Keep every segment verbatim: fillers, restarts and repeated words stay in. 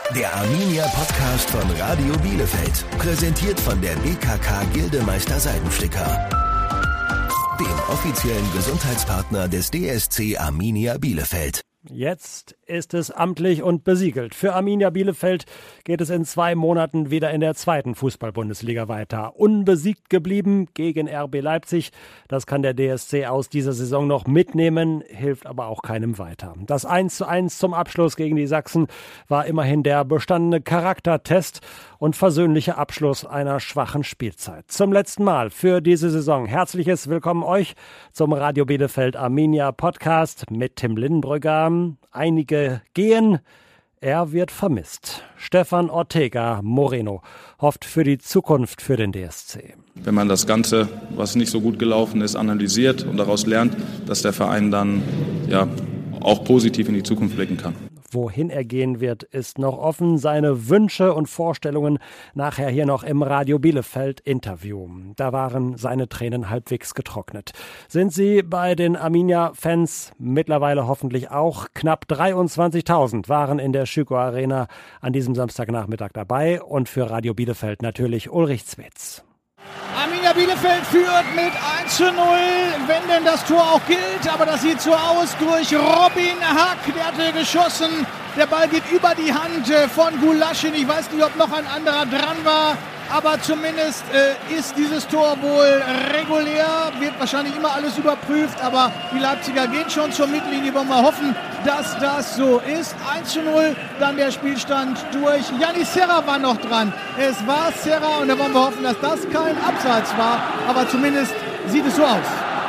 Der Arminia Podcast von Radio Bielefeld. Präsentiert von der B K K Gildemeister Seidensticker. Dem offiziellen Gesundheitspartner des D S C Arminia Bielefeld. Jetzt ist es amtlich und besiegelt. Für Arminia Bielefeld geht es in zwei Monaten wieder in der zweiten Fußball-Bundesliga weiter. Unbesiegt geblieben gegen R B Leipzig. Das kann der D S C aus dieser Saison noch mitnehmen, hilft aber auch keinem weiter. Das eins zu eins zum Abschluss gegen die Sachsen war immerhin der bestandene Charaktertest und versöhnlicher Abschluss einer schwachen Spielzeit. Zum letzten Mal für diese Saison herzliches Willkommen euch zum Radio Bielefeld Arminia Podcast mit Tim Lindenbrügger. Einige gehen, er wird vermisst. Stefan Ortega Moreno hofft für die Zukunft für den D S C. Wenn man das Ganze, was nicht so gut gelaufen ist, analysiert und daraus lernt, dass der Verein dann ja auch positiv in die Zukunft blicken kann. Wohin er gehen wird, ist noch offen. Seine Wünsche und Vorstellungen nachher hier noch im Radio Bielefeld Interview. Da waren seine Tränen halbwegs getrocknet. Sind sie bei den Arminia-Fans mittlerweile hoffentlich auch? Knapp dreiundzwanzigtausend waren in der Schüco Arena an diesem Samstagnachmittag dabei. Und für Radio Bielefeld natürlich Ulrich Zwetz. Arminia Bielefeld führt mit eins zu null, wenn denn das Tor auch gilt, aber das sieht so aus durch Robin Hack, der hatte geschossen, der Ball geht über die Hand von Gulaschin, ich weiß nicht, ob noch ein anderer dran war, aber zumindest äh, ist dieses Tor wohl regulär, wird wahrscheinlich immer alles überprüft, aber die Leipziger gehen schon zur Mittellinie, wollen wir hoffen, dass das so ist. eins zu null, dann der Spielstand durch Janis Serra war noch dran. Es war Serra und da wollen wir hoffen, dass das kein Abseits war, aber zumindest sieht es so aus.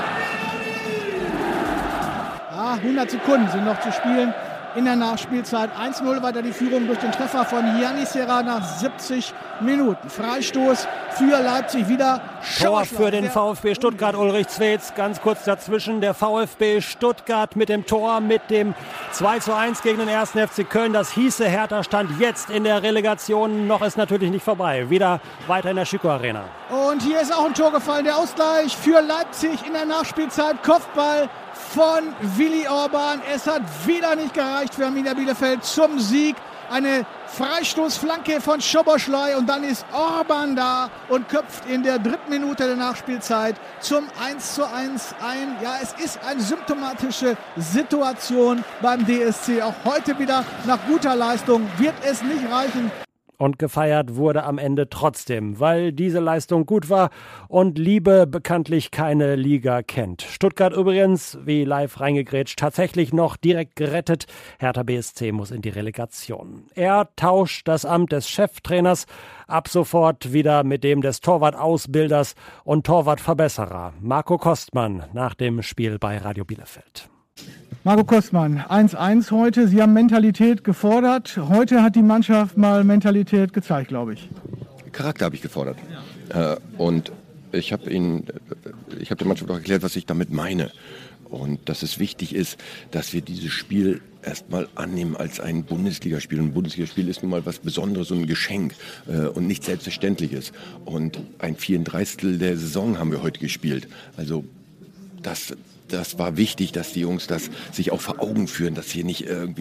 Ah, hundert Sekunden sind noch zu spielen in der Nachspielzeit. eins zu null weiter die Führung durch den Treffer von Janis Serra nach siebzig Minuten. Freistoß für Leipzig wieder. Tor für den VfB Stuttgart, Ulrich Zwetz. Ganz kurz dazwischen der VfB Stuttgart mit dem Tor, mit dem zwei zu eins gegen den ersten F C Köln. Das hieße, Hertha stand jetzt in der Relegation. Noch ist natürlich nicht vorbei. Wieder weiter in der Schüco Arena. Und hier ist auch ein Tor gefallen. Der Ausgleich für Leipzig in der Nachspielzeit. Kopfball von Willi Orban. Es hat wieder nicht gereicht für Arminia Bielefeld zum Sieg. Eine Freistoßflanke von Szoboszlai und dann ist Orban da und köpft in der dritten Minute der Nachspielzeit zum eins zu eins ein. Ja, es ist eine symptomatische Situation beim D S C. Auch heute wieder nach guter Leistung wird es nicht reichen. Und gefeiert wurde am Ende trotzdem, weil diese Leistung gut war und Liebe bekanntlich keine Liga kennt. Stuttgart übrigens, wie live reingegrätscht, tatsächlich noch direkt gerettet. Hertha B S C muss in die Relegation. Er tauscht das Amt des Cheftrainers ab sofort wieder mit dem des Torwart-Ausbilders und Torwartverbesserer. Marco Kostmann nach dem Spiel bei Radio Bielefeld. Marco Kostmann, eins zu eins heute. Sie haben Mentalität gefordert. Heute hat die Mannschaft mal Mentalität gezeigt, glaube ich. Charakter habe ich gefordert. Ja. Äh, und ich habe Ihnen, ich habe der Mannschaft auch erklärt, was ich damit meine. Und dass es wichtig ist, dass wir dieses Spiel erstmal annehmen als ein Bundesligaspiel. Und ein Bundesligaspiel ist nun mal was Besonderes und ein Geschenk äh, und nichts Selbstverständliches. Und ein vierunddreißigstel der Saison haben wir heute gespielt. Also das... Das war wichtig, dass die Jungs das sich auch vor Augen führen, dass hier nicht irgendwie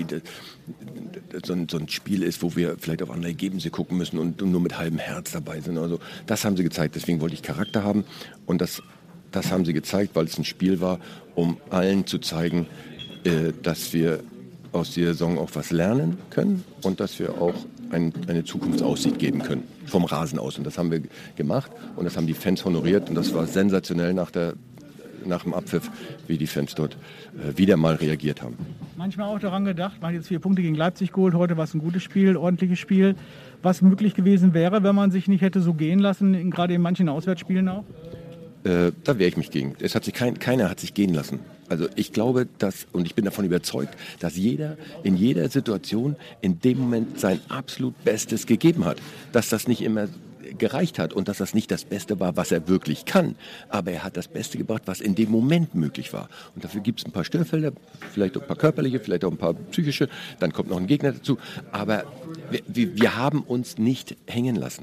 so ein, so ein Spiel ist, wo wir vielleicht auf andere Ergebnisse gucken müssen und nur mit halbem Herz dabei sind. Also das haben sie gezeigt. Deswegen wollte ich Charakter haben und das, das haben sie gezeigt, weil es ein Spiel war, um allen zu zeigen, äh, dass wir aus dieser Saison auch was lernen können und dass wir auch ein, eine Zukunftsaussicht geben können vom Rasen aus. Und das haben wir gemacht und das haben die Fans honoriert und das war sensationell nach der nach dem Abpfiff, wie die Fans dort äh, wieder mal reagiert haben. Manchmal auch daran gedacht, man hat jetzt vier Punkte gegen Leipzig geholt, heute war es ein gutes Spiel, ordentliches Spiel, was möglich gewesen wäre, wenn man sich nicht hätte so gehen lassen, in, gerade in manchen Auswärtsspielen auch? Äh, da wehre ich mich gegen. Es hat sich kein, keiner hat sich gehen lassen. Also ich glaube, dass, und ich bin davon überzeugt, dass jeder in jeder Situation in dem Moment sein absolut Bestes gegeben hat. Dass das nicht immer gereicht hat und dass das nicht das Beste war, was er wirklich kann. Aber er hat das Beste gebracht, was in dem Moment möglich war. Und dafür gibt es ein paar Störfelder, vielleicht auch ein paar körperliche, vielleicht auch ein paar psychische. Dann kommt noch ein Gegner dazu. Aber wir, wir haben uns nicht hängen lassen.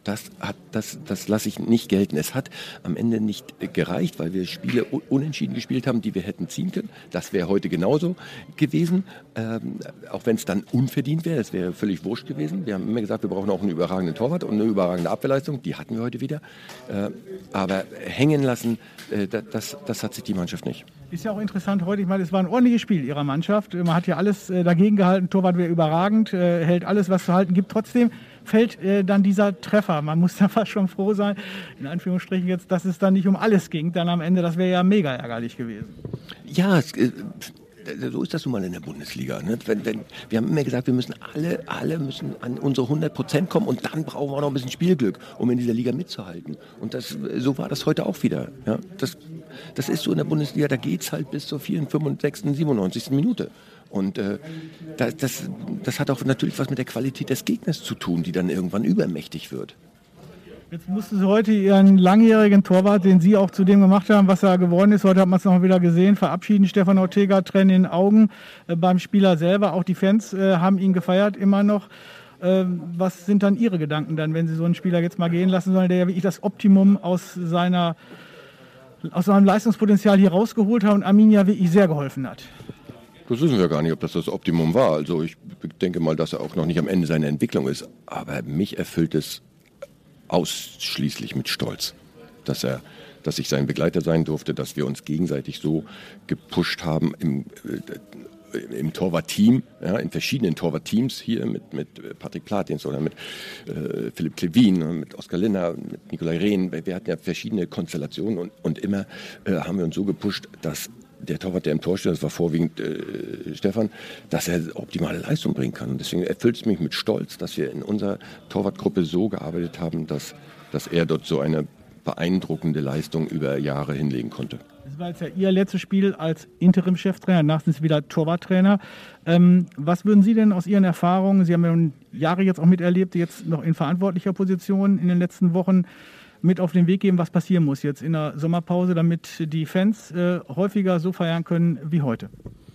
das hat, das, das lasse ich nicht gelten. Es hat am Ende nicht gereicht, weil wir Spiele unentschieden gespielt haben, die wir hätten ziehen können. Das wäre heute genauso gewesen, ähm, auch wenn es dann unverdient wäre. Es wäre völlig wurscht gewesen. Wir haben immer gesagt, wir brauchen auch einen überragenden Torwart und eine überragende Abwehrleistung. Die hatten wir heute wieder. Äh, aber hängen lassen, äh, das, das hat sich die Mannschaft nicht. Ist ja auch interessant heute, ich meine, es war ein ordentliches Spiel Ihrer Mannschaft. Man hat ja alles äh, dagegen gehalten, Torwart wäre überragend, äh, hält alles, was zu halten gibt. Trotzdem fällt äh, dann dieser Treffer. Man muss da fast schon froh sein, in Anführungsstrichen jetzt, dass es dann nicht um alles ging. Dann am Ende, das wäre ja mega ärgerlich gewesen. Ja, es, äh, so ist das nun mal in der Bundesliga. Ne? Wenn, wenn, wir haben immer gesagt, wir müssen alle, alle müssen an unsere hundert Prozent kommen und dann brauchen wir auch noch ein bisschen Spielglück, um in dieser Liga mitzuhalten. Und das, so war das heute auch wieder. Ja? Das, das ist so in der Bundesliga, da geht es halt bis zur vierundfünfzigsten, siebenundneunzigsten Minute. Und äh, das, das, das hat auch natürlich was mit der Qualität des Gegners zu tun, die dann irgendwann übermächtig wird. Jetzt mussten Sie heute Ihren langjährigen Torwart, den Sie auch zu dem gemacht haben, was er geworden ist, heute hat man es noch wieder gesehen, verabschieden. Stefan Ortega, Tränen in den Augen äh, beim Spieler selber. Auch die Fans äh, haben ihn gefeiert, immer noch. Äh, was sind dann Ihre Gedanken dann, wenn Sie so einen Spieler jetzt mal gehen lassen sollen, der ja wirklich das Optimum aus, seiner, aus seinem Leistungspotenzial hier rausgeholt hat und Arminia wirklich sehr geholfen hat? Das wissen wir gar nicht, ob das das Optimum war. Also ich denke mal, dass er auch noch nicht am Ende seiner Entwicklung ist. Aber mich erfüllt es ausschließlich mit Stolz, dass er, dass ich sein Begleiter sein durfte, dass wir uns gegenseitig so gepusht haben im, äh, im Torwart-Team, ja, in verschiedenen Torwart-Teams hier mit, mit Patrick Platins oder mit äh, Philipp Klevin, mit Oskar Linner, mit Nikolai Rehn. Wir hatten ja verschiedene Konstellationen und, und immer äh, haben wir uns so gepusht, dass der Torwart, der im Tor steht, das war vorwiegend äh, Stefan, dass er optimale Leistung bringen kann. Und deswegen erfüllt es mich mit Stolz, dass wir in unserer Torwartgruppe so gearbeitet haben, dass, dass er dort so eine beeindruckende Leistung über Jahre hinlegen konnte. Das war jetzt ja Ihr letztes Spiel als Interim-Cheftrainer, danach sind Sie wieder Torwarttrainer. Ähm, was würden Sie denn aus Ihren Erfahrungen, Sie haben ja Jahre jetzt auch miterlebt, jetzt noch in verantwortlicher Position in den letzten Wochen, mit auf den Weg geben, was passieren muss jetzt in der Sommerpause, damit die Fans äh, häufiger so feiern können wie heute?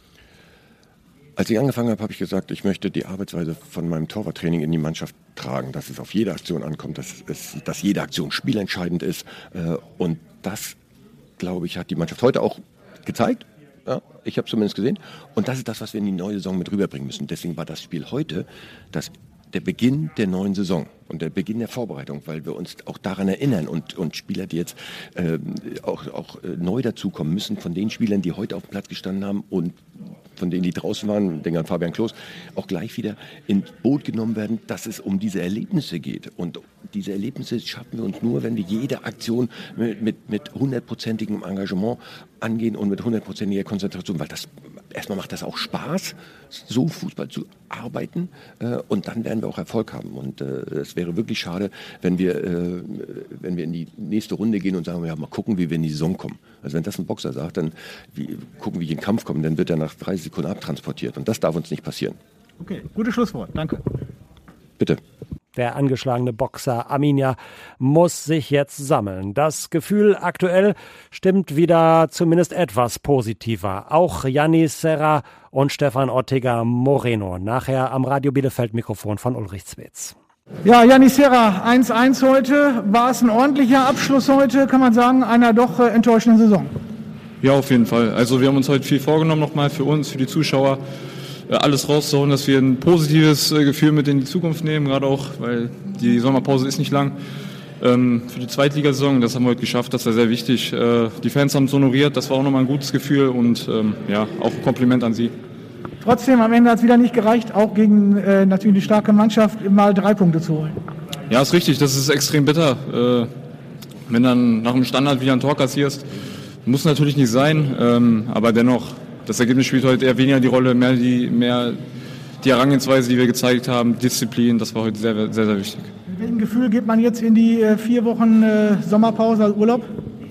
Als ich angefangen habe, habe ich gesagt, ich möchte die Arbeitsweise von meinem Torwarttraining in die Mannschaft tragen, dass es auf jede Aktion ankommt, dass, es, dass jede Aktion spielentscheidend ist. Äh, und das, glaube ich, hat die Mannschaft heute auch gezeigt. Ja, ich habe es zumindest gesehen. Und das ist das, was wir in die neue Saison mit rüberbringen müssen. Deswegen war das Spiel heute das der Beginn der neuen Saison und der Beginn der Vorbereitung, weil wir uns auch daran erinnern und, und Spieler, die jetzt äh, auch, auch äh, neu dazukommen müssen, von den Spielern, die heute auf dem Platz gestanden haben und von denen, die draußen waren, denke an Fabian Klos, auch gleich wieder ins Boot genommen werden, dass es um diese Erlebnisse geht. Und diese Erlebnisse schaffen wir uns nur, wenn wir jede Aktion mit, mit, mit hundertprozentigem Engagement angehen und mit hundertprozentiger Konzentration, weil das erstmal macht das auch Spaß, so Fußball zu arbeiten äh, und dann werden wir auch Erfolg haben. Und äh, es wäre wirklich schade, wenn wir, äh, wenn wir in die nächste Runde gehen und sagen, ja, mal gucken, wie wir in die Saison kommen. Also wenn das ein Boxer sagt, dann wie, gucken, wie ich in den Kampf komme, dann wird er nach dreißig Sekunden abtransportiert. Und das darf uns nicht passieren. Okay, gutes Schlusswort. Danke. Bitte. Der angeschlagene Boxer Arminia muss sich jetzt sammeln. Das Gefühl aktuell stimmt wieder zumindest etwas positiver. Auch Yanis Serra und Stefan Ortega Moreno. Nachher am Radio Bielefeld Mikrofon von Ulrich Zwetz. Ja, Yanis Serra, eins eins heute. War es ein ordentlicher Abschluss heute, kann man sagen, einer doch äh, enttäuschenden Saison? Ja, auf jeden Fall. Also wir haben uns heute viel vorgenommen nochmal für uns, für die Zuschauer. Alles rauszuhauen, dass wir ein positives Gefühl mit in die Zukunft nehmen, gerade auch, weil die Sommerpause ist nicht lang. Ähm, für die Zweitligasaison, das haben wir heute geschafft, das war sehr wichtig. Äh, die Fans haben es honoriert, das war auch nochmal ein gutes Gefühl und ähm, ja, auch ein Kompliment an sie. Trotzdem, am Ende hat es wieder nicht gereicht, auch gegen äh, natürlich eine starke Mannschaft mal drei Punkte zu holen. Ja, ist richtig, das ist extrem bitter. Äh, wenn dann nach dem Standard wieder ein Tor kassierst, muss natürlich nicht sein, ähm, aber dennoch, das Ergebnis spielt heute eher weniger die Rolle, mehr die, mehr die Herangehensweise, die wir gezeigt haben, Disziplin, das war heute sehr, sehr, sehr wichtig. Mit welchem Gefühl geht man jetzt in die äh, vier Wochen äh, Sommerpause, also Urlaub?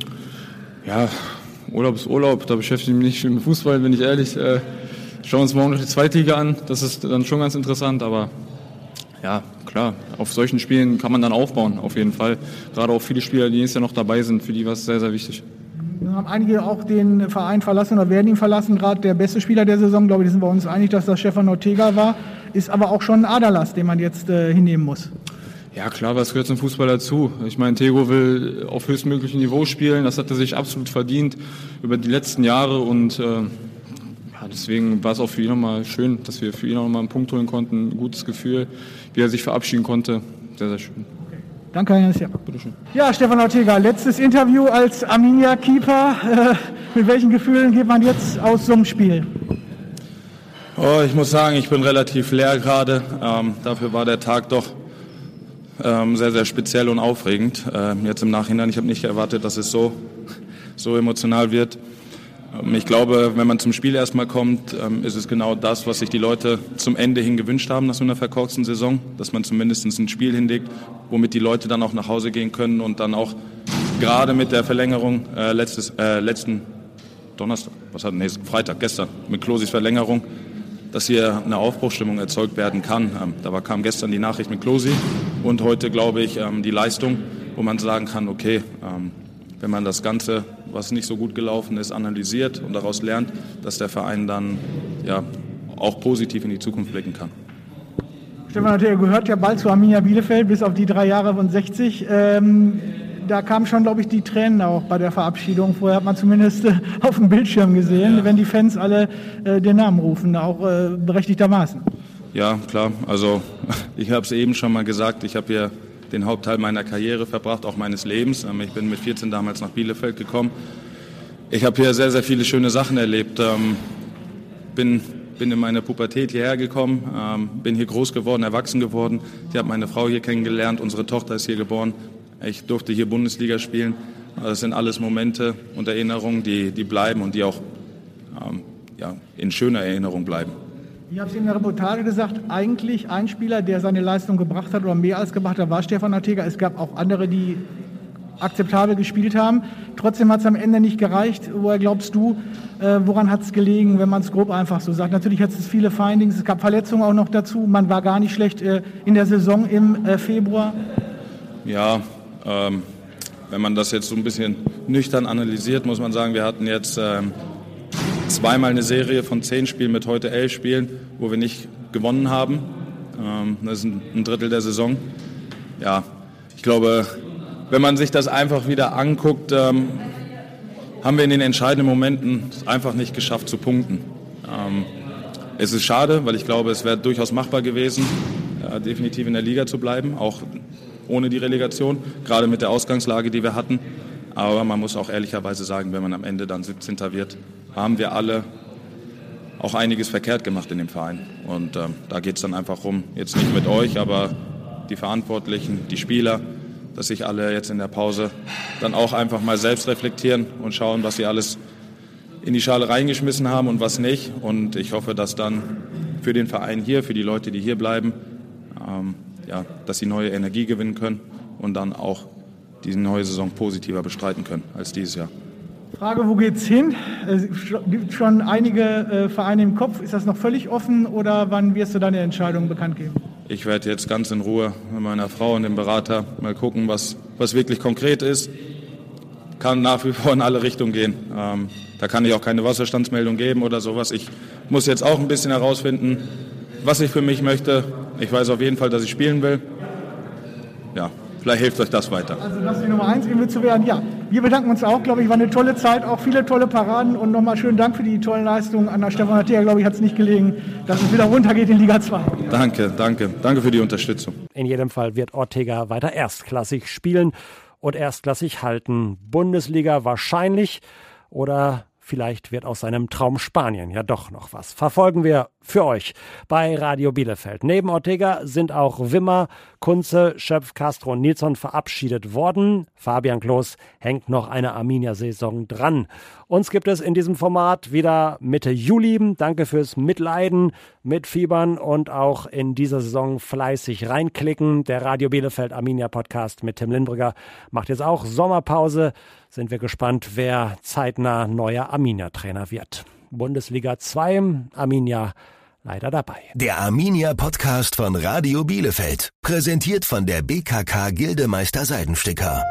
Ja, Urlaub ist Urlaub, da beschäftige ich mich nicht viel mit Fußball, bin ich ehrlich. Äh, schauen wir uns morgen noch die Zweitliga an, das ist dann schon ganz interessant, aber ja, klar, auf solchen Spielen kann man dann aufbauen, auf jeden Fall. Gerade auch viele Spieler, die jetzt ja noch dabei sind, für die war es sehr, sehr wichtig. Nun haben einige auch den Verein verlassen oder werden ihn verlassen. Gerade der beste Spieler der Saison, glaube ich, sind wir uns einig, dass das Stefan Ortega war. Ist aber auch schon ein Aderlass, den man jetzt äh, hinnehmen muss. Ja klar, was gehört zum Fußball dazu? Ich meine, Tego will auf höchstmöglichem Niveau spielen, das hat er sich absolut verdient über die letzten Jahre und äh, ja, deswegen war es auch für ihn nochmal schön, dass wir für ihn nochmal einen Punkt holen konnten, ein gutes Gefühl, wie er sich verabschieden konnte, sehr, sehr schön. Danke, Herr Jahr. Ja, Stefan Ortega, letztes Interview als Arminia-Keeper. Äh, mit welchen Gefühlen geht man jetzt aus so einem Spiel? Oh, ich muss sagen, ich bin relativ leer gerade. Ähm, dafür war der Tag doch ähm, sehr, sehr speziell und aufregend. Ähm, jetzt im Nachhinein, ich habe nicht erwartet, dass es so, so emotional wird. Ähm, ich glaube, wenn man zum Spiel erstmal kommt, ähm, ist es genau das, was sich die Leute zum Ende hin gewünscht haben nach so einer verkorksten Saison. Dass man zumindest ein Spiel hinlegt, womit die Leute dann auch nach Hause gehen können und dann auch gerade mit der Verlängerung äh, letztes, äh, letzten Donnerstag, was hat nee, Freitag, gestern, mit Klosis Verlängerung, dass hier eine Aufbruchsstimmung erzeugt werden kann. Ähm, da war, kam gestern die Nachricht mit Klosi und heute, glaube ich, ähm, die Leistung, wo man sagen kann, okay, ähm, wenn man das Ganze, was nicht so gut gelaufen ist, analysiert und daraus lernt, dass der Verein dann ja auch positiv in die Zukunft blicken kann. Stefan Ortega gehört ja bald zu Arminia Bielefeld, bis auf die drei Jahre von sechzig. Ähm, da kamen schon, glaube ich, die Tränen auch bei der Verabschiedung. Vorher hat man zumindest äh, auf dem Bildschirm gesehen, ja. Wenn die Fans alle äh, den Namen rufen, auch äh, berechtigtermaßen. Ja, klar. Also ich habe es eben schon mal gesagt, ich habe hier den Hauptteil meiner Karriere verbracht, auch meines Lebens. Ich bin mit vierzehn damals nach Bielefeld gekommen. Ich habe hier sehr, sehr viele schöne Sachen erlebt. Ähm, bin, bin in meine Pubertät hierher gekommen, ähm, bin hier groß geworden, erwachsen geworden. Ich habe meine Frau hier kennengelernt, unsere Tochter ist hier geboren. Ich durfte hier Bundesliga spielen. Das sind alles Momente und Erinnerungen, die, die bleiben und die auch ähm, ja, in schöner Erinnerung bleiben. Ich habe es in der Reportage gesagt, eigentlich ein Spieler, der seine Leistung gebracht hat oder mehr als gebracht hat, war Stefan Ortega. Es gab auch andere, die akzeptabel gespielt haben. Trotzdem hat es am Ende nicht gereicht. Woher glaubst du, äh, woran hat es gelegen, wenn man es grob einfach so sagt? Natürlich hat es viele Findings, es gab Verletzungen auch noch dazu. Man war gar nicht schlecht äh, in der Saison im äh, Februar. Ja, ähm, wenn man das jetzt so ein bisschen nüchtern analysiert, muss man sagen, wir hatten jetzt ähm, zweimal eine Serie von zehn Spielen mit heute elf Spielen, wo wir nicht gewonnen haben. Ähm, das ist ein, ein Drittel der Saison. Ja, ich glaube, wenn man sich das einfach wieder anguckt, ähm, haben wir in den entscheidenden Momenten einfach nicht geschafft zu punkten. Ähm, es ist schade, weil ich glaube, es wäre durchaus machbar gewesen, äh, definitiv in der Liga zu bleiben, auch ohne die Relegation, gerade mit der Ausgangslage, die wir hatten. Aber man muss auch ehrlicherweise sagen, wenn man am Ende dann siebzehnter wird, haben wir alle auch einiges verkehrt gemacht in dem Verein. Und ähm, da geht es dann einfach rum, jetzt nicht mit euch, aber die Verantwortlichen, die Spieler, dass sich alle jetzt in der Pause dann auch einfach mal selbst reflektieren und schauen, was sie alles in die Schale reingeschmissen haben und was nicht. Und ich hoffe, dass dann für den Verein hier, für die Leute, die hier bleiben, ähm, ja, dass sie neue Energie gewinnen können und dann auch diese neue Saison positiver bestreiten können als dieses Jahr. Frage, wo geht's hin? Es gibt schon einige äh, Vereine im Kopf. Ist das noch völlig offen oder wann wirst du deine Entscheidung bekannt geben? Ich werde jetzt ganz in Ruhe mit meiner Frau und dem Berater mal gucken, was, was wirklich konkret ist. Kann nach wie vor in alle Richtungen gehen. Ähm, da kann ich auch keine Wasserstandsmeldung geben oder sowas. Ich muss jetzt auch ein bisschen herausfinden, was ich für mich möchte. Ich weiß auf jeden Fall, dass ich spielen will. Ja, vielleicht hilft euch das weiter. Also das ist die Nummer eins, gewinnt zu werden. Ja, wir bedanken uns auch, glaube ich, war eine tolle Zeit, auch viele tolle Paraden und nochmal schönen Dank für die tollen Leistungen. An der Stefan Ortega, glaube ich, hat es nicht gelegen, dass es wieder runtergeht in Liga zwei. Danke, danke, danke für die Unterstützung. In jedem Fall wird Ortega weiter erstklassig spielen und erstklassig halten. Bundesliga wahrscheinlich oder vielleicht wird aus seinem Traum Spanien ja doch noch was. Verfolgen wir für euch bei Radio Bielefeld. Neben Ortega sind auch Wimmer, Kunze, Schöpf, Castro und Nilsson verabschiedet worden. Fabian Klos hängt noch eine Arminia-Saison dran. Uns gibt es in diesem Format wieder Mitte Juli. Danke fürs Mitleiden, Mitfiebern und auch in dieser Saison fleißig reinklicken. Der Radio Bielefeld Arminia Podcast mit Tim Lindbrügger macht jetzt auch Sommerpause. Sind wir gespannt, wer zeitnah neuer Arminia-Trainer wird. Bundesliga zwei, Arminia leider dabei. Der Arminia-Podcast von Radio Bielefeld. Präsentiert von der B K K Gildemeister Seidensticker,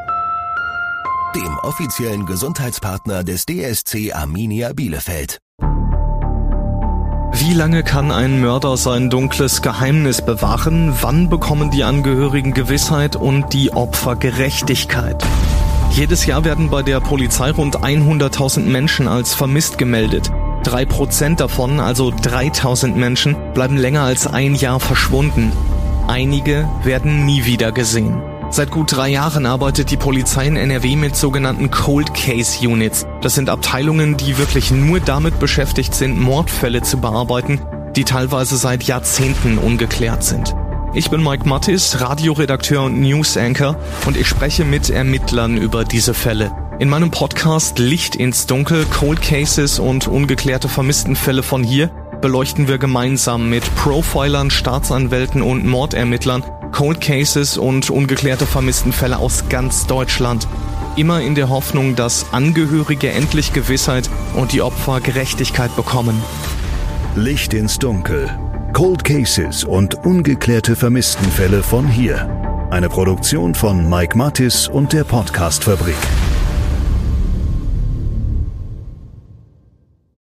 dem offiziellen Gesundheitspartner des D S C Arminia Bielefeld. Wie lange kann ein Mörder sein dunkles Geheimnis bewahren? Wann bekommen die Angehörigen Gewissheit und die Opfer Gerechtigkeit? Jedes Jahr werden bei der Polizei rund hunderttausend Menschen als vermisst gemeldet. Drei Prozent davon, also dreitausend Menschen, bleiben länger als ein Jahr verschwunden. Einige werden nie wieder gesehen. Seit gut drei Jahren arbeitet die Polizei in N R W mit sogenannten Cold Case Units. Das sind Abteilungen, die wirklich nur damit beschäftigt sind, Mordfälle zu bearbeiten, die teilweise seit Jahrzehnten ungeklärt sind. Ich bin Mike Mattis, Radioredakteur und News Anchor, und ich spreche mit Ermittlern über diese Fälle. In meinem Podcast Licht ins Dunkel, Cold Cases und ungeklärte Vermisstenfälle von hier beleuchten wir gemeinsam mit Profilern, Staatsanwälten und Mordermittlern Cold Cases und ungeklärte Vermisstenfälle aus ganz Deutschland. Immer in der Hoffnung, dass Angehörige endlich Gewissheit und die Opfer Gerechtigkeit bekommen. Licht ins Dunkel. Cold Cases und ungeklärte Vermisstenfälle von hier. Eine Produktion von Mike Mattis und der Podcast-Fabrik.